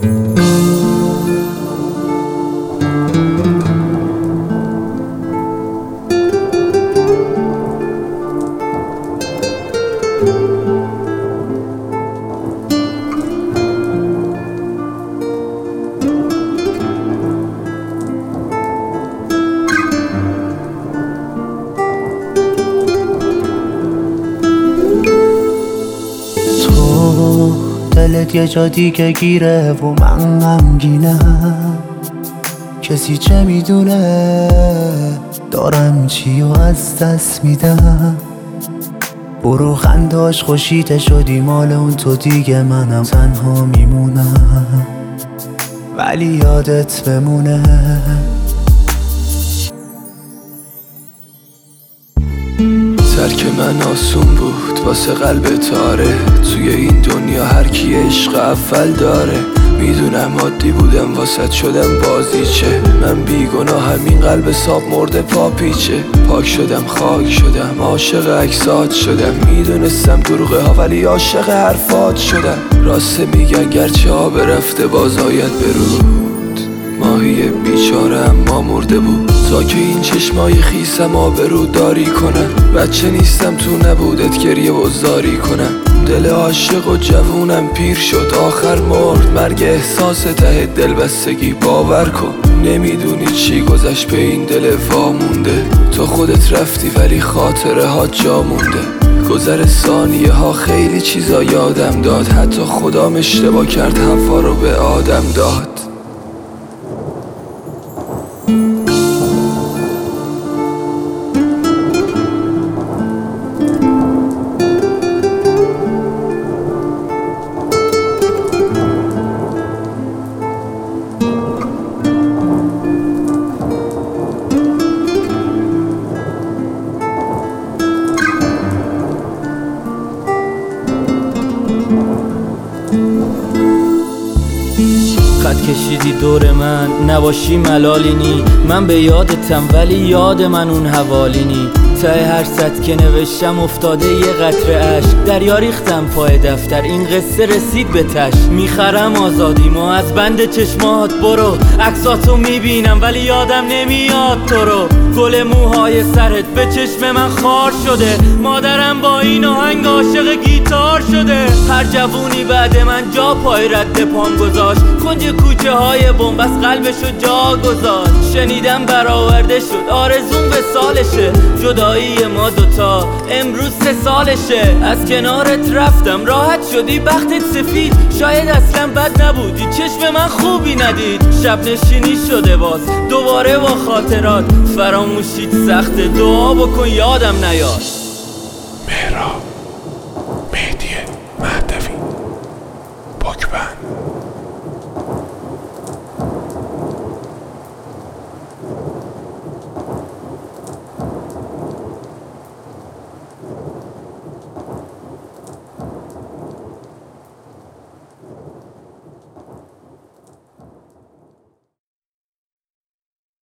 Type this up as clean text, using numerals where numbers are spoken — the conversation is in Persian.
دلت یه جا دیگه گیره و من غمگینم. کسی چه میدونه دارم چی و از دست میدم. برو خنداش خوشیته شدی مال اون تو دیگه، منم تنها میمونم ولی یادت بمونه. ترک من آسون بود واسه قلب تاره. توی این دنیا هر کی عشق اول داره. میدونم عادی بودم واسط شدم بازیچه. من بیگناه همین قلب ساب مرده پاپیچه. پاک شدم خاک شدم عاشق اکسات شدم. میدونستم دروغه ها ولی عاشق حرفات شدم. راست میگن گرچه آب رفته باز آید برود. ماهی بیچاره اما مرده بود تا که این چشمای خیسم آبرو داری کنن. بچه نیستم تو نبودت گریه و زاری کنم. دل عاشق و جوونم پیر شد آخر مرد. مرگ احساس ته دل بستگی باور کن. نمیدونی چی گذشت به این دل وامونده. تو خودت رفتی ولی خاطره ها جا مونده. گذر ثانیه ها خیلی چیزا یادم داد. حتی خدام اشتباه کرد حوا رو به آدم داد. خط کشیدی دور من نباشی ملالی نی. من به یادتم ولی یاد من اون حوالی نی. ته هر سطر که نوشتم افتاده یه قطره اشک. دریا ریختم پای دفتر این قصه رسید به تش. میخرم آزادی ما از بند چشمات برو. عکساتو میبینم ولی یادم نمیاد تو رو. گل موهای سرت به چشم من خار شده. مادرم با این آهنگ عاشق گیتار شده. هر جوونی بعد من جا پای رد پام گذاشت. کنج کوچه های بنبست قلبشو جا گذاشت. شنیدم برآورده شد آرزون به سالشه. جدایی ما دوتا امروز 3 سالشه. از کنارت رفتم راحت شدی بختت سفید. شاید اصلا بد نبودی چشم من خوبی ندید. شب نشینی شده باز دوباره با خاطرات. فراموشیت سخت دعا بکن یادم نیاد. مهراب